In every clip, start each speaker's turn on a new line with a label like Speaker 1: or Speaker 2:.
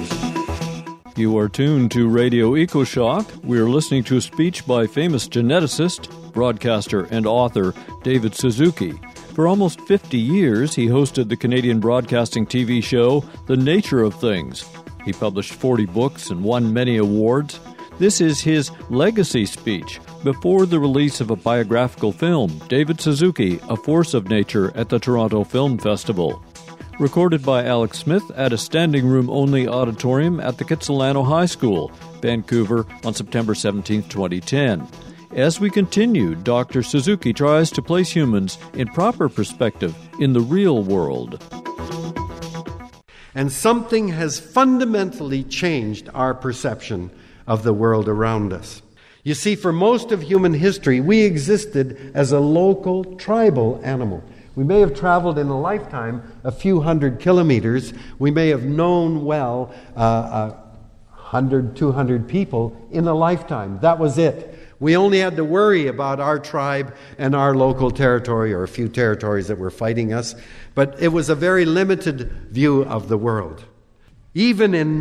Speaker 1: You are tuned to Radio EcoShock. We are listening to a speech by famous geneticist, broadcaster, and author David Suzuki. For almost 50 years, he hosted the Canadian broadcasting TV show The Nature of Things. He published 40 books and won many awards. This is his legacy speech before the release of a biographical film, David Suzuki, A Force of Nature, at the Toronto Film Festival. Recorded by Alex Smith at a standing-room-only auditorium at the Kitsilano High School, Vancouver, on September 17, 2010. As we continue, Dr. Suzuki tries to place humans in proper perspective in the real world.
Speaker 2: And something has fundamentally changed our perception of the world around us. You see, for most of human history, we existed as a local, tribal animal. We may have traveled in a lifetime a few hundred kilometers. We may have known well 100, 200 people in a lifetime. That was it. We only had to worry about our tribe and our local territory, or a few territories that were fighting us. But it was a very limited view of the world. Even in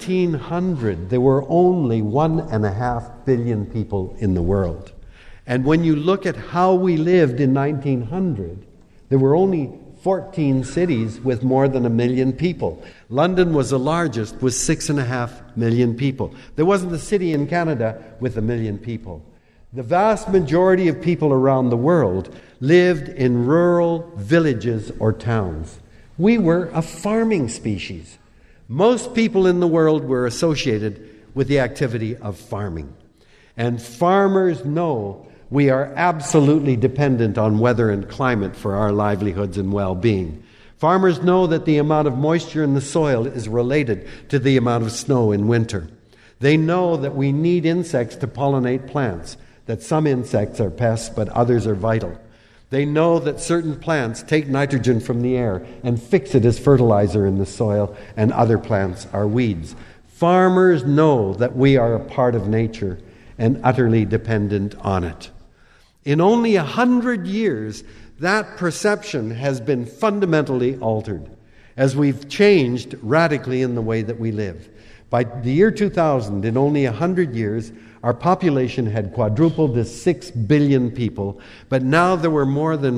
Speaker 2: 1900, there were only 1.5 billion people in the world. And when you look at how we lived in 1900, there were only 14 cities with more than 1 million people. London was the largest with 6.5 million people. There wasn't a city in Canada with 1 million people. The vast majority of people around the world lived in rural villages or towns. We were a farming species. Most people in the world were associated with the activity of farming. And farmers know we are absolutely dependent on weather and climate for our livelihoods and well-being. Farmers know that the amount of moisture in the soil is related to the amount of snow in winter. They know that we need insects to pollinate plants, that some insects are pests but others are vital. They know that certain plants take nitrogen from the air and fix it as fertilizer in the soil, and other plants are weeds. Farmers know that we are a part of nature and utterly dependent on it. In only 100 years, that perception has been fundamentally altered as we've changed radically in the way that we live. By the year 2000, in only 100 years, our population had quadrupled to 6 billion people, but now there were more than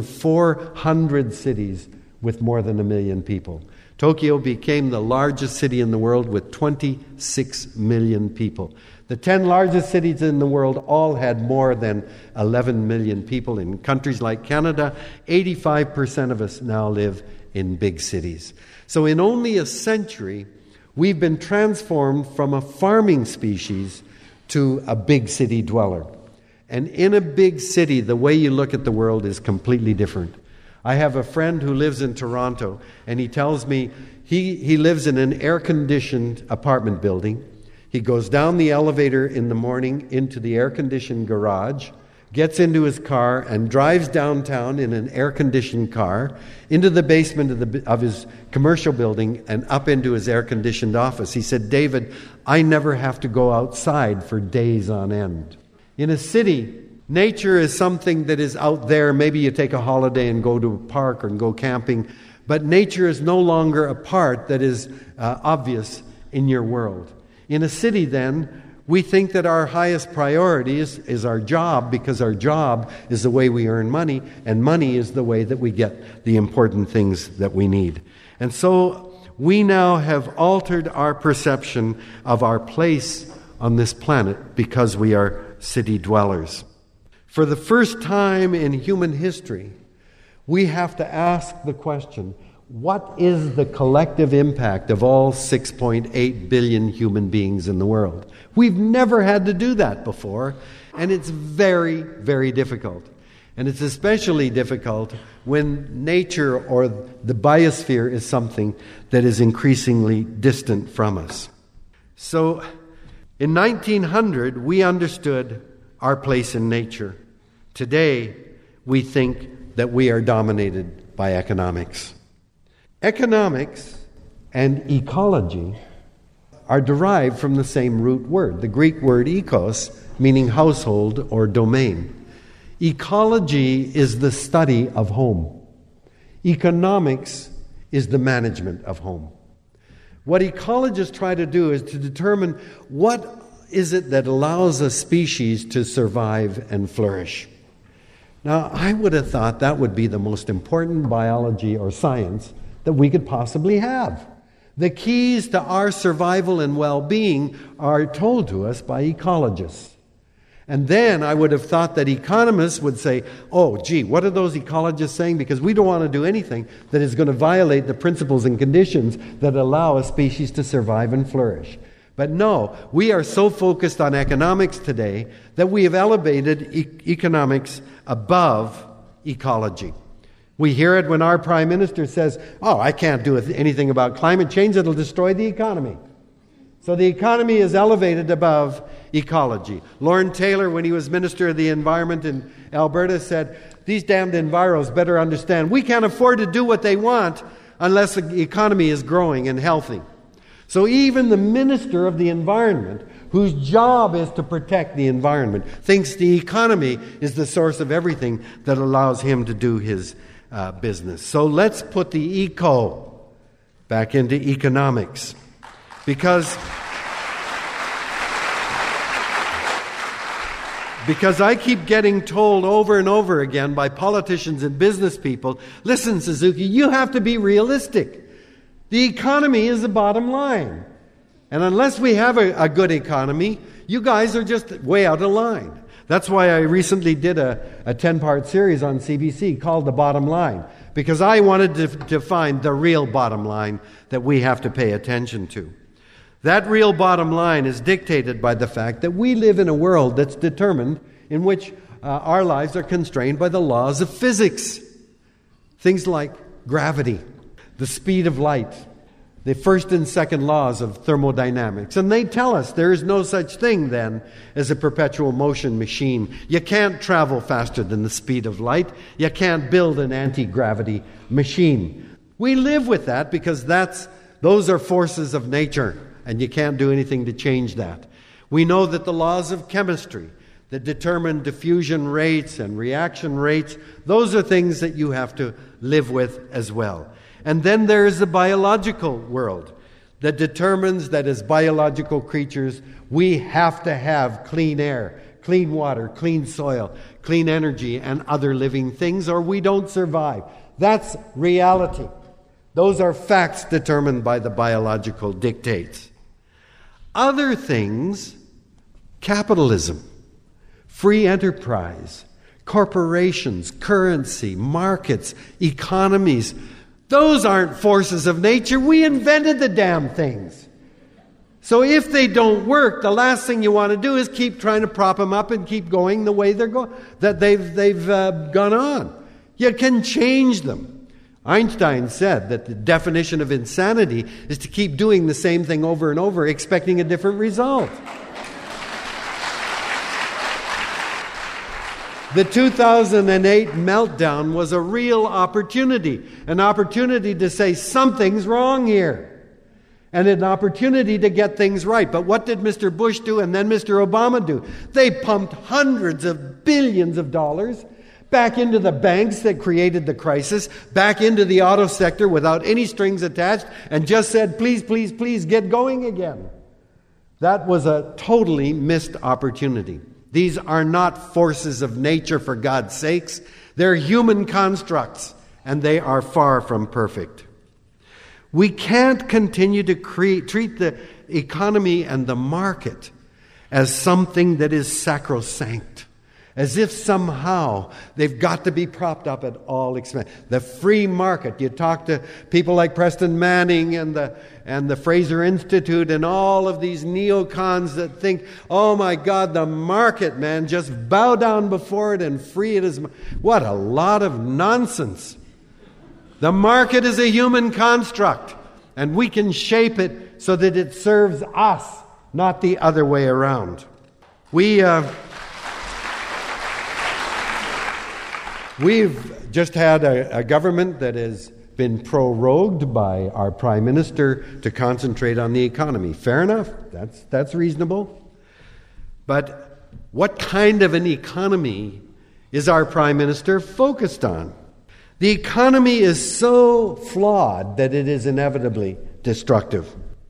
Speaker 2: 400 cities with more than 1 million people. Tokyo became the largest city in the world with 26 million people. The 10 largest cities in the world all had more than 11 million people. In countries like Canada, 85% of us now live in big cities. So in only a century, we've been transformed from a farming species to a big city dweller. And in a big city, the way you look at the world is completely different. I have a friend who lives in Toronto, and he tells me he lives in an air-conditioned apartment building. He goes down the elevator in the morning into the air-conditioned garage, gets into his car, and drives downtown in an air-conditioned car into the basement of his commercial building and up into his air-conditioned office. He said, "David, I never have to go outside for days on end." In a city, nature is something that is out there. Maybe you take a holiday and go to a park or go camping, but nature is no longer a part that is obvious in your world. In a city, then, we think that our highest priority is our job, because our job is the way we earn money, and money is the way that we get the important things that we need. And so we now have altered our perception of our place on this planet because we are city dwellers. For the first time in human history, we have to ask the question, what is the collective impact of all 6.8 billion human beings in the world? We've never had to do that before, and it's very, very difficult. And it's especially difficult when nature or the biosphere is something that is increasingly distant from us. So, in 1900, we understood our place in nature. Today, we think that we are dominated by economics. Economics and ecology are derived from the same root word, the Greek word ekos, meaning household or domain. Ecology is the study of home. Economics is the management of home. What ecologists try to do is to determine what is it that allows a species to survive and flourish. Now, I would have thought that would be the most important biology or science that we could possibly have. The keys to our survival and well-being are told to us by ecologists. And then I would have thought that economists would say, oh, gee, what are those ecologists saying? Because we don't want to do anything that is going to violate the principles and conditions that allow a species to survive and flourish. But no, we are so focused on economics today that we have elevated economics above ecology. We hear it when our Prime Minister says, oh, I can't do anything about climate change, it'll destroy the economy. So the economy is elevated above ecology. Lorne Taylor, when he was Minister of the Environment in Alberta, said, these damned enviros better understand we can't afford to do what they want unless the economy is growing and healthy. So even the Minister of the Environment, whose job is to protect the environment, thinks the economy is the source of everything that allows him to do his business. So let's put the eco back into economics. Because I keep getting told over and over again by politicians and business people, listen, Suzuki, you have to be realistic. The economy is the bottom line. And unless we have a good economy, you guys are just way out of line. That's why I recently did a 10-part series on CBC called The Bottom Line, because I wanted to find the real bottom line that we have to pay attention to. That real bottom line is dictated by the fact that we live in a world that's determined in which our lives are constrained by the laws of physics. Things like gravity, the speed of light, the first and second laws of thermodynamics. And they tell us there is no such thing then as a perpetual motion machine. You can't travel faster than the speed of light. You can't build an anti-gravity machine. We live with that because those are forces of nature. And you can't do anything to change that. We know that the laws of chemistry that determine diffusion rates and reaction rates, those are things that you have to live with as well. And then there is the biological world that determines that as biological creatures, we have to have clean air, clean water, clean soil, clean energy, and other living things, or we don't survive. That's reality. Those are facts determined by the biological dictates. Other things, capitalism, free enterprise, corporations, currency, markets, economies, those aren't forces of nature. We invented the damn things. So if they don't work, the last thing you want to do is keep trying to prop them up and keep going the way they're going, that they've gone on. You can change them. Einstein said that the definition of insanity is to keep doing the same thing over and over, expecting a different result. The 2008 meltdown was a real opportunity, an opportunity to say something's wrong here, and an opportunity to get things right. But what did Mr. Bush do and then Mr. Obama do? They pumped hundreds of billions of dollars back into the banks that created the crisis, back into the auto sector without any strings attached, and just said, please, please, please, get going again. That was a totally missed opportunity. These are not forces of nature, for God's sakes. They're human constructs, and they are far from perfect. We can't continue to treat the economy and the market as something that is sacrosanct, as if somehow they've got to be propped up at all expense. The free market. You talk to people like Preston Manning and the Fraser Institute and all of these neocons that think, oh my God, the market, man, just bow down before it and free it as... What a lot of nonsense. The market is a human construct, and we can shape it so that it serves us, not the other way around. We've just had a government that has been prorogued by our Prime Minister to concentrate on the economy. Fair enough. That's reasonable. But what kind of an economy is our Prime Minister focused on? The economy is so flawed that it is inevitably destructive.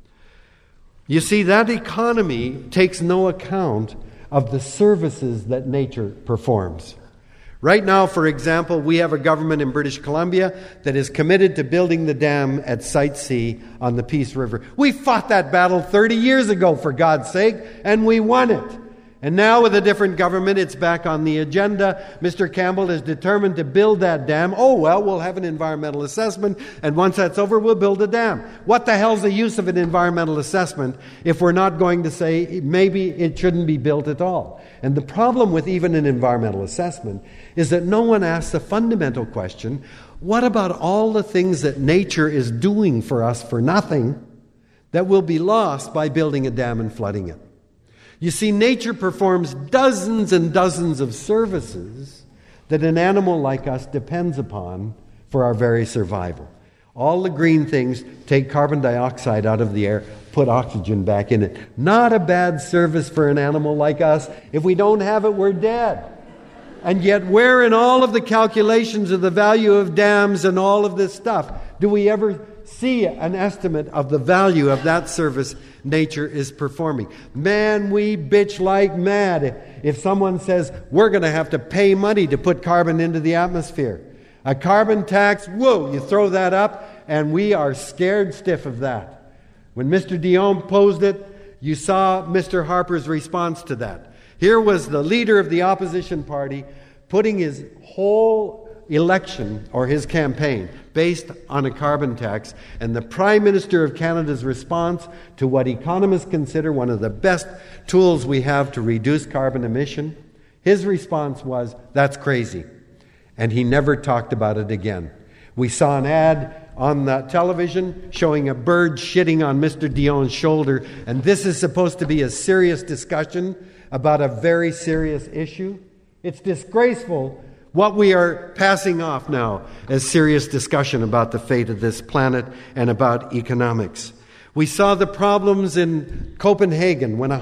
Speaker 2: You see, that economy takes no account of the services that nature performs. Right now, for example, we have a government in British Columbia that is committed to building the dam at Site C on the Peace River. We fought that battle 30 years ago, for God's sake, and we won it. And now with a different government, it's back on the agenda. Mr. Campbell is determined to build that dam. Oh, well, we'll have an environmental assessment, and once that's over, we'll build a dam. What the hell's the use of an environmental assessment if we're not going to say maybe it shouldn't be built at all? And the problem with even an environmental assessment is that no one asks the fundamental question, what about all the things that nature is doing for us for nothing that will be lost by building a dam and flooding it? You see, nature performs dozens and dozens of services that an animal like us depends upon for our very survival. All the green things take carbon dioxide out of the air, put oxygen back in it. Not a bad service for an animal like us. If we don't have it, we're dead. And yet, where in all of the calculations of the value of dams and all of this stuff do we ever see an estimate of the value of that service nature is performing? Man, we bitch like mad if someone says we're going to have to pay money to put carbon into the atmosphere. A carbon tax, whoa, you throw that up, and we are scared stiff of that. When Mr. Dion posed it, you saw Mr. Harper's response to that. Here was the leader of the opposition party putting his whole election or his campaign based on a carbon tax, and the Prime Minister of Canada's response to what economists consider one of the best tools we have to reduce carbon emission, his response was, that's crazy. And he never talked about it again. We saw an ad on the television showing a bird shitting on Mr. Dion's shoulder, and this is supposed to be a serious discussion about a very serious issue. It's disgraceful what we are passing off now as serious discussion about the fate of this planet and about economics. We saw the problems in Copenhagen when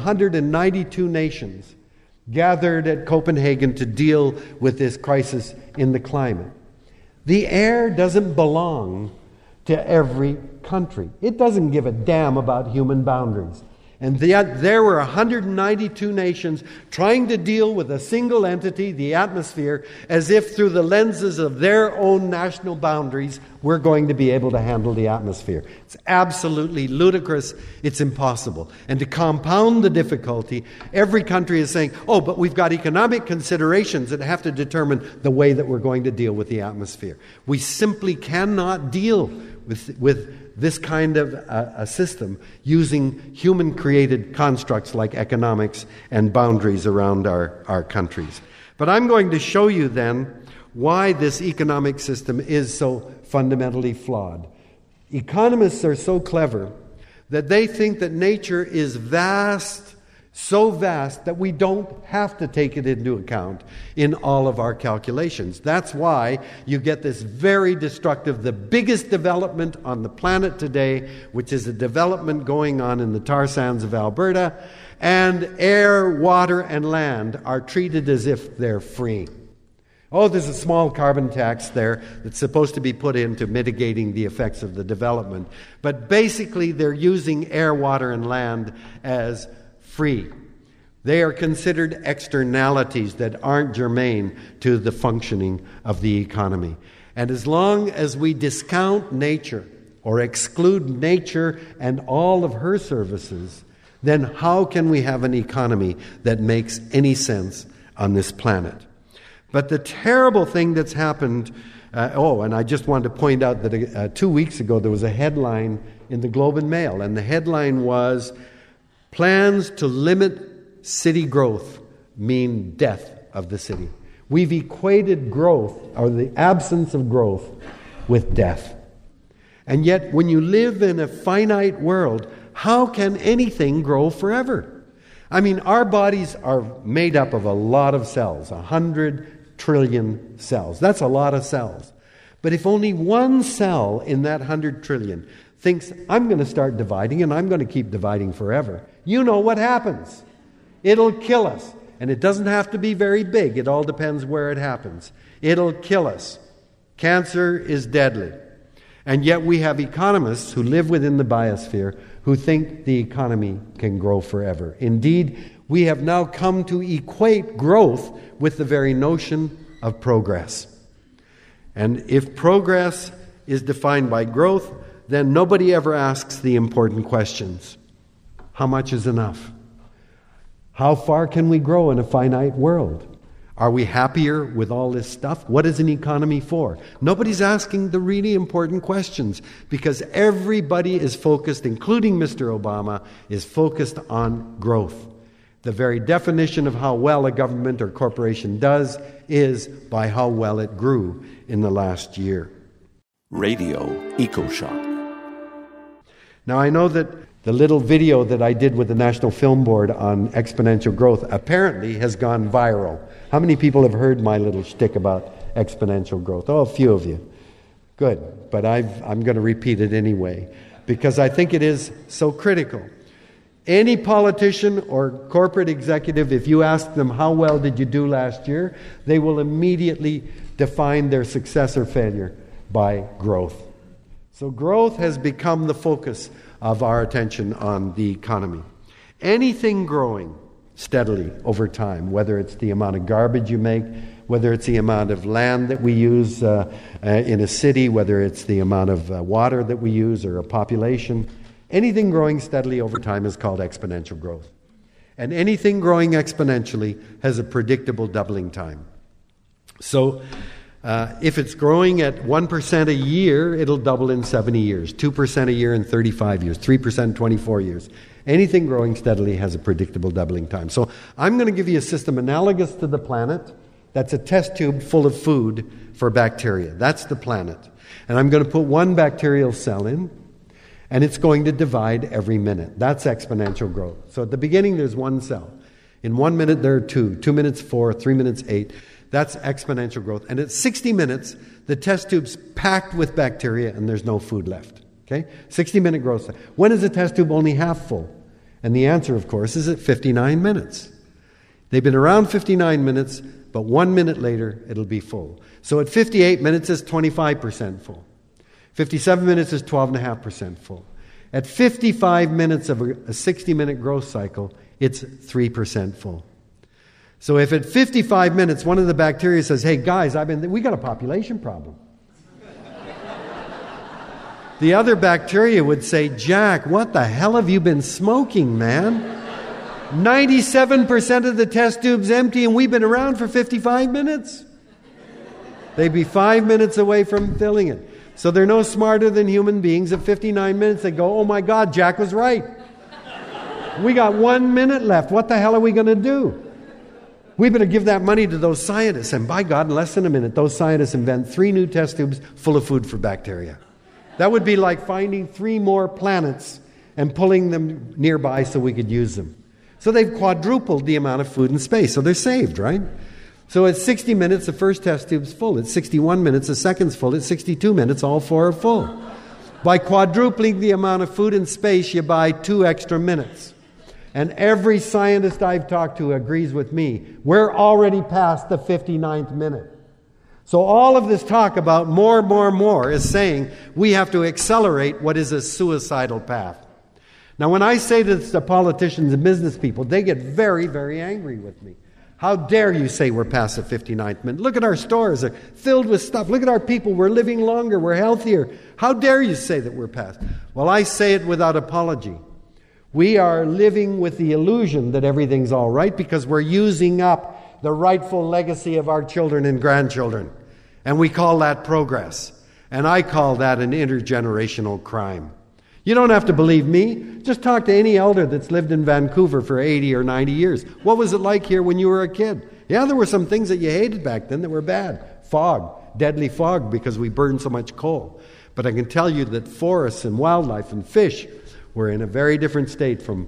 Speaker 2: 192 nations gathered at Copenhagen to deal with this crisis in the climate. The air doesn't belong to every country. It doesn't give a damn about human boundaries. And yet there were 192 nations trying to deal with a single entity, the atmosphere, as if through the lenses of their own national boundaries, we're going to be able to handle the atmosphere. It's absolutely ludicrous. It's impossible. And to compound the difficulty, every country is saying, oh, but we've got economic considerations that have to determine the way that we're going to deal with the atmosphere. We simply cannot deal with this kind of a system using human-created constructs like economics and boundaries around our countries. But I'm going to show you then why this economic system is so fundamentally flawed. Economists are so clever that they think that nature is vast, so vast that we don't have to take it into account in all of our calculations. That's why you get this very destructive, the biggest development on the planet today, which is a development going on in the tar sands of Alberta, and air, water, and land are treated as if they're free. Oh, there's a small carbon tax there that's supposed to be put into mitigating the effects of the development. But basically, they're using air, water, and land as free. They are considered externalities that aren't germane to the functioning of the economy. And as long as we discount nature or exclude nature and all of her services, then how can we have an economy that makes any sense on this planet? But the terrible thing that's happened, and I just wanted to point out that 2 weeks ago there was a headline in the Globe and Mail, and the headline was, "Plans to limit city growth mean death of the city." We've equated growth, or the absence of growth, with death. And yet, when you live in a finite world, how can anything grow forever? I mean, our bodies are made up of a lot of cells, 100 trillion cells. That's a lot of cells. But if only one cell in that 100 trillion thinks, I'm going to start dividing and I'm going to keep dividing forever, you know what happens. It'll kill us. And it doesn't have to be very big. It all depends where it happens. It'll kill us. Cancer is deadly. And yet we have economists who live within the biosphere who think the economy can grow forever. Indeed, we have now come to equate growth with the very notion of progress. And if progress is defined by growth, then nobody ever asks the important questions. How much is enough? How far can we grow in a finite world? Are we happier with all this stuff? What is an economy for? Nobody's asking the really important questions because everybody is focused, including Mr. Obama, is focused on growth. The very definition of how well a government or corporation does is by how well it grew in the last year.
Speaker 3: Radio EcoShock.
Speaker 2: Now, I know that the little video that I did with the National Film Board on exponential growth apparently has gone viral. How many people have heard my little shtick about exponential growth? Oh, a few of you. Good. But I'm going to repeat it anyway because I think it is so critical. Any politician or corporate executive, if you ask them how well did you do last year, they will immediately define their success or failure by growth. So growth has become the focus of our attention on the economy. Anything growing steadily over time, whether it's the amount of garbage you make, whether it's the amount of land that we use in a city, whether it's the amount of water that we use or a population, anything growing steadily over time is called exponential growth. And anything growing exponentially has a predictable doubling time. So if it's growing at 1% a year, it'll double in 70 years, 2% a year in 35 years, 3% in 24 years. Anything growing steadily has a predictable doubling time. So I'm going to give you a system analogous to the planet. That's a test tube full of food for bacteria. That's the planet. And I'm going to put one bacterial cell in, and it's going to divide every minute. That's exponential growth. So at the beginning, there's one cell. In 1 minute, there are 2. 2 minutes, 4. 3 minutes, 8. That's exponential growth. And at 60 minutes, the test tube's packed with bacteria and there's no food left. Okay? 60-minute growth. When is the test tube only half full? And the answer, of course, is at 59 minutes. They've been around 59 minutes, but 1 minute later, it'll be full. So at 58 minutes, it's 25% full. 57 minutes is 12.5% full. At 55 minutes of a 60-minute growth cycle, it's 3% full. So if at 55 minutes, one of the bacteria says, hey guys, we got a population problem. The other bacteria would say, Jack, what the hell have you been smoking, man? 97% of the test tube's empty and we've been around for 55 minutes. They'd be 5 minutes away from filling it. So they're no smarter than human beings. At 59 minutes, they go, oh my God, Jack was right. We got 1 minute left. What the hell are we going to do? We better give that money to those scientists. And by God, in less than a minute, those scientists invent 3 new test tubes full of food for bacteria. That would be like finding 3 more planets and pulling them nearby so we could use them. So they've quadrupled the amount of food in space. So they're saved, right? So at 60 minutes, the first test tube's full. At 61 minutes, the second's full. At 62 minutes, all 4 are full. By quadrupling the amount of food in space, you buy 2 extra minutes. And every scientist I've talked to agrees with me. We're already past the 59th minute. So all of this talk about more is saying we have to accelerate what is a suicidal path. Now, when I say this to politicians and business people, they get very, very angry with me. How dare you say we're past the 59th minute? Look at our stores. They're filled with stuff. Look at our people. We're living longer. We're healthier. How dare you say that we're past? Well, I say it without apology. We are living with the illusion that everything's all right because we're using up the rightful legacy of our children and grandchildren. And we call that progress. And I call that an intergenerational crime. You don't have to believe me. Just talk to any elder that's lived in Vancouver for 80 or 90 years. What was it like here when you were a kid? Yeah, there were some things that you hated back then that were bad. Fog, deadly fog because we burned so much coal. But I can tell you that forests and wildlife and fish were in a very different state from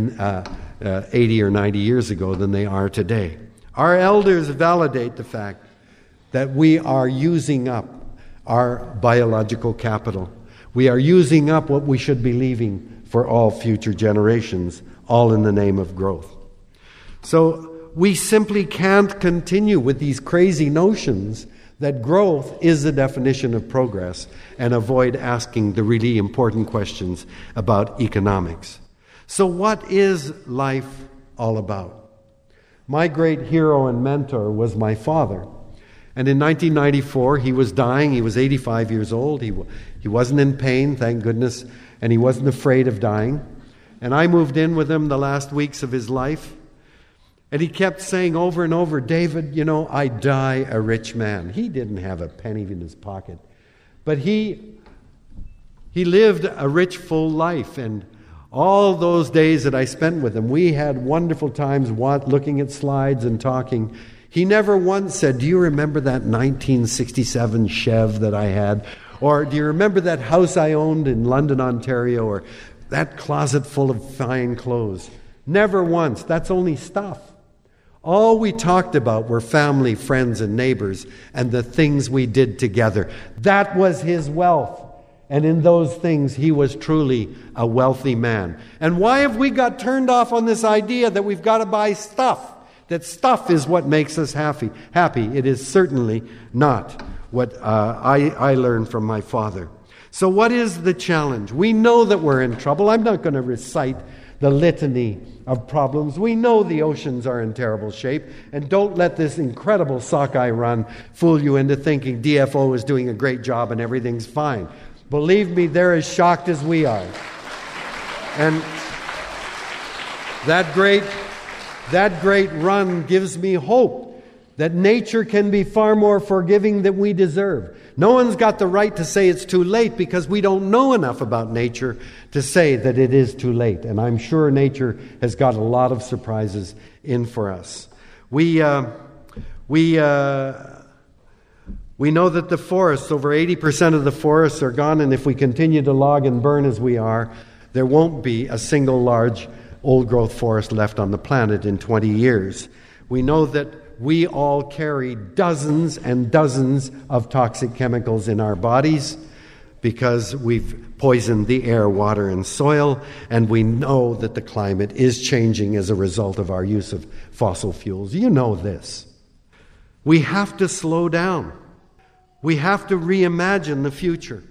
Speaker 2: 80 or 90 years ago than they are today. Our elders validate the fact that we are using up our biological capital. We are using up what we should be leaving for all future generations, all in the name of growth. So we simply can't continue with these crazy notions that growth is the definition of progress, and avoid asking the really important questions about economics. So what is life all about? My great hero and mentor was my father. And in 1994, he was dying. He was 85 years old. He wasn't in pain, thank goodness, and he wasn't afraid of dying. And I moved in with him the last weeks of his life. And he kept saying over and over, David, I die a rich man. He didn't have a penny in his pocket. But he lived a rich, full life. And all those days that I spent with him, we had wonderful times looking at slides and talking. He never once said, do you remember that 1967 Chev that I had? Or do you remember that house I owned in London, Ontario? Or that closet full of fine clothes? Never once. That's only stuff. All we talked about were family, friends, and neighbors, and the things we did together. That was his wealth. And in those things, he was truly a wealthy man. And why have we got turned off on this idea that we've got to buy stuff? That stuff is what makes us happy. It is certainly not what I learned from my father. So what is the challenge? We know that we're in trouble. I'm not going to recite the litany of problems. We know the oceans are in terrible shape. And don't let this incredible sockeye run fool you into thinking DFO is doing a great job and everything's fine. Believe me, they're as shocked as we are. And that great run gives me hope that nature can be far more forgiving than we deserve. No one's got the right to say it's too late because we don't know enough about nature to say that it is too late. And I'm sure nature has got a lot of surprises in for us. We know that the forests, over 80% of the forests are gone, and if we continue to log and burn as we are, there won't be a single large old-growth forest left on the planet in 20 years. We know that we all carry dozens and dozens of toxic chemicals in our bodies because we've poisoned the air, water, and soil, and we know that the climate is changing as a result of our use of fossil fuels. You know this. We have to slow down. We have to reimagine the future.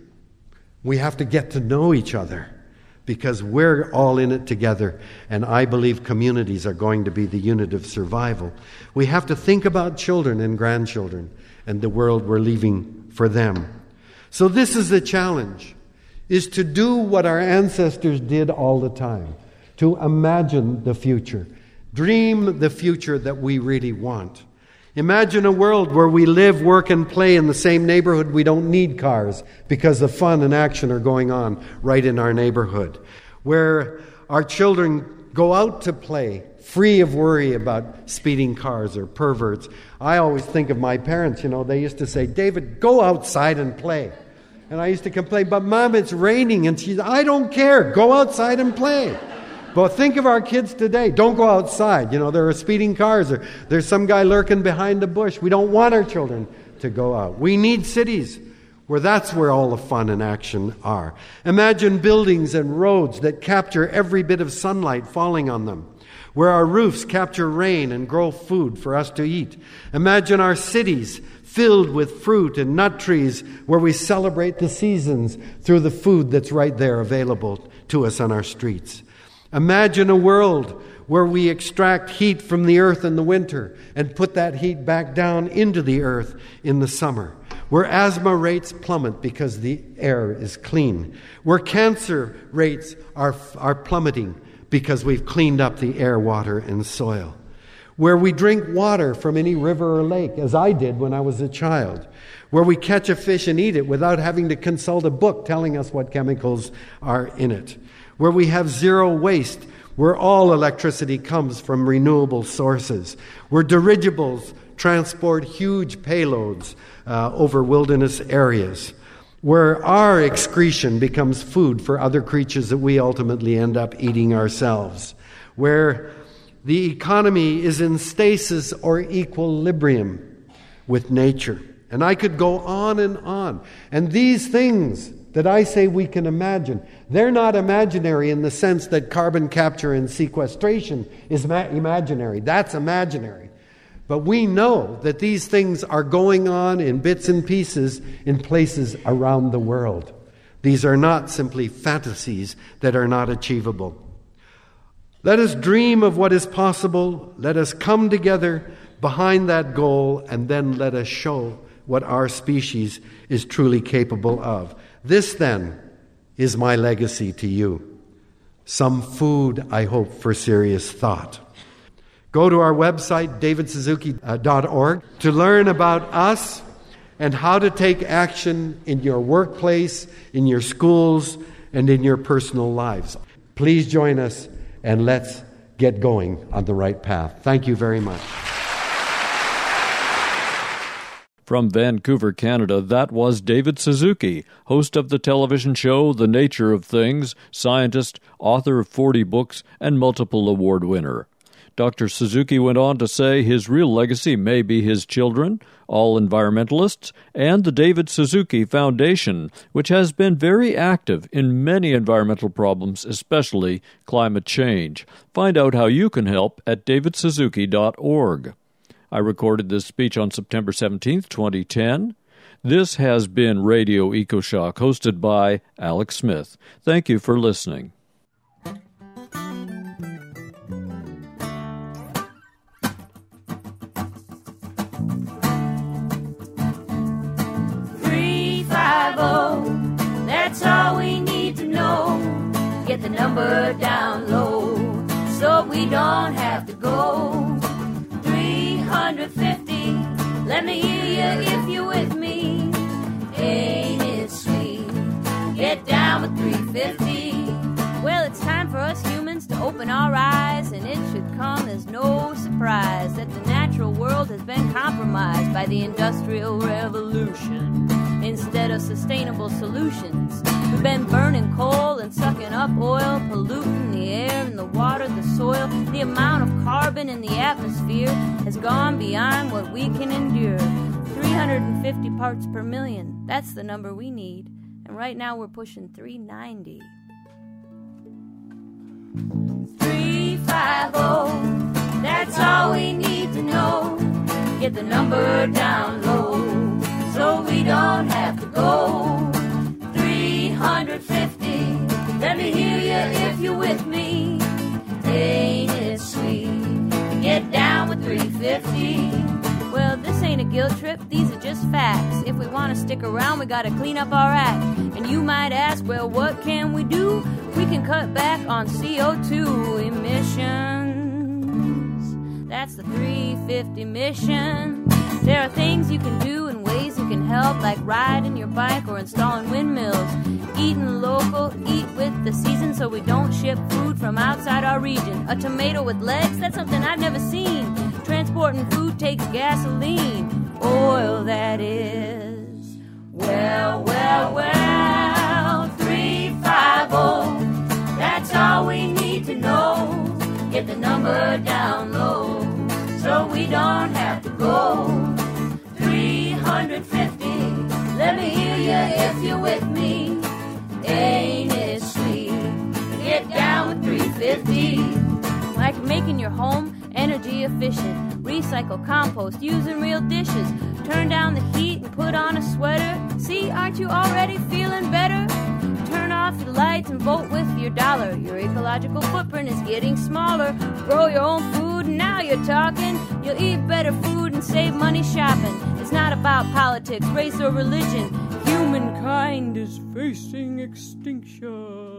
Speaker 2: We have to get to know each other because we're all in it together, and I believe communities are going to be the unit of survival. We have to think about children and grandchildren and the world we're leaving for them. So this is the challenge, is to do what our ancestors did all the time, to imagine the future, dream the future that we really want. Imagine a world where we live, work, and play in the same neighborhood. We don't need cars because the fun and action are going on right in our neighborhood. Where our children go out to play, free of worry about speeding cars or perverts. I always think of my parents, they used to say, David, go outside and play. And I used to complain, but Mom, it's raining. And she said, I don't care. Go outside and play. But think of our kids today. Don't go outside. There are speeding cars, or there's some guy lurking behind a bush. We don't want our children to go out. We need cities where that's where all the fun and action are. Imagine buildings and roads that capture every bit of sunlight falling on them, where our roofs capture rain and grow food for us to eat. Imagine our cities filled with fruit and nut trees where we celebrate the seasons through the food that's right there available to us on our streets. Imagine a world where we extract heat from the earth in the winter and put that heat back down into the earth in the summer, where asthma rates plummet because the air is clean, where cancer rates are plummeting because we've cleaned up the air, water, and soil, where we drink water from any river or lake, as I did when I was a child, where we catch a fish and eat it without having to consult a book telling us what chemicals are in it, where we have zero waste, where all electricity comes from renewable sources, where dirigibles transport huge payloads over wilderness areas, where our excretion becomes food for other creatures that we ultimately end up eating ourselves, where the economy is in stasis or equilibrium with nature. And I could go on and on. And these things that I say we can imagine, they're not imaginary in the sense that carbon capture and sequestration is imaginary. That's imaginary. But we know that these things are going on in bits and pieces in places around the world. These are not simply fantasies that are not achievable. Let us dream of what is possible. Let us come together behind that goal, and then let us show what our species is truly capable of. This, then, is my legacy to you. Some food, I hope, for serious thought. Go to our website, davidsuzuki.org, to learn about us and how to take action in your workplace, in your schools, and in your personal lives. Please join us, and let's get going on the right path. Thank you very much.
Speaker 1: From Vancouver, Canada, that was David Suzuki, host of the television show The Nature of Things, scientist, author of 40 books, and multiple award winner. Dr. Suzuki went on to say his real legacy may be his children, all environmentalists, and the David Suzuki Foundation, which has been very active in many environmental problems, especially climate change. Find out how you can help at davidsuzuki.org. I recorded this speech on September 17th, 2010. This has been Radio EcoShock, hosted by Alex Smith. Thank you for listening.
Speaker 4: That's all we need to know. Get the number down low so we don't have to go. 350, let me hear you if you're with me. Ain't it sweet? Get down with 350. Well, it's time for us humans to open our eyes, and it should come as no surprise that the natural world has been compromised by the Industrial Revolution. Instead of sustainable solutions, we've been burning coal and sucking up oil, polluting the air and the water, the soil. The amount of carbon in the atmosphere has gone beyond what we can endure. 350 parts per million, that's the number we need. And right now we're pushing 390. 350, that's all we need to know. Get the number down low so we don't have to go. 350, let me hear you if you're with me. Ain't it sweet? Get down with 350. Well, this ain't a guilt trip, these are just facts. If we want to stick around, we gotta clean up our act. And you might ask, well, what can we do? We can cut back on CO2 emissions. That's the 350 mission. There are things you can do and ways you can help, like riding your bike or installing windmills. Eating local, eat with the season so we don't ship food from outside our region. A tomato with legs, that's something I've never seen. Transporting food takes gasoline, oil that is. Well, 350, that's all we need to know. Get the number down low so we don't have to go. 350, let me hear you if you're with me. Ain't it sweet? Get down with 350. Like making your home energy efficient. Recycle, compost, using real dishes. Turn down the heat and put on a sweater. See, aren't you already feeling better? Turn off the lights and vote with your dollar. Your ecological footprint is getting smaller. Grow your own food and now you're talking. You'll eat better food and save money shopping. It's not about politics, race, or religion. Humankind is facing extinction.